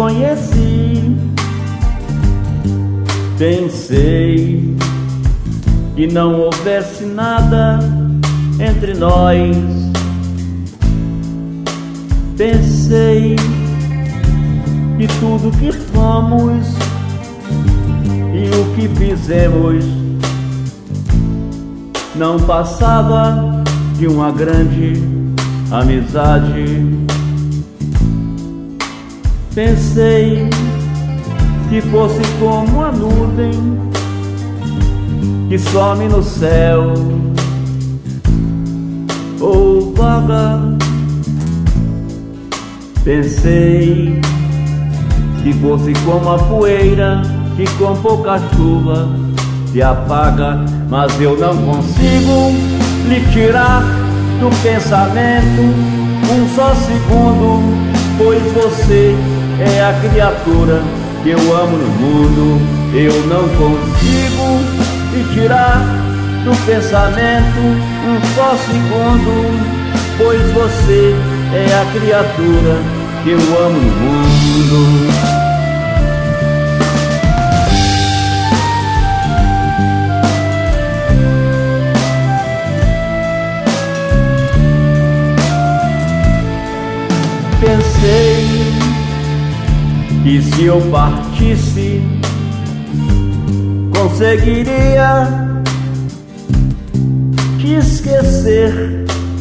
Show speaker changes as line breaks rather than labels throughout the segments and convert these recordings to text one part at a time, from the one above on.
conheci, pensei que não houvesse nada entre nós. Pensei que tudo que fomos e o que fizemos não passava de uma grande amizade. Pensei que fosse como a nuvem que some no céu ou vaga. Pensei que fosse como a poeira que com pouca chuva se apaga. Mas eu não consigo lhe tirar do pensamento um só segundo, pois você é a criatura que eu amo no mundo. Eu não consigo lhe tirar do pensamento um só segundo, pois você é a criatura que eu amo no mundo. Pensei que se eu partisse conseguiria te esquecer,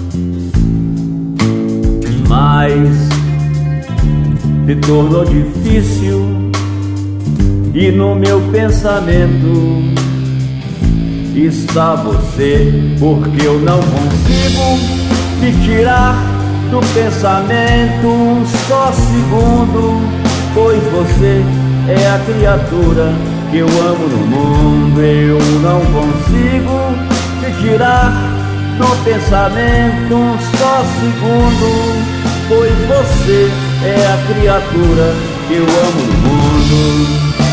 mas se tornou difícil e no meu pensamento está você, porque eu não consigo te tirar do pensamento um só segundo, pois você é a criatura que eu amo no mundo. Eu não consigo te tirar do pensamento um só segundo, pois você é a criatura que eu amo no mundo.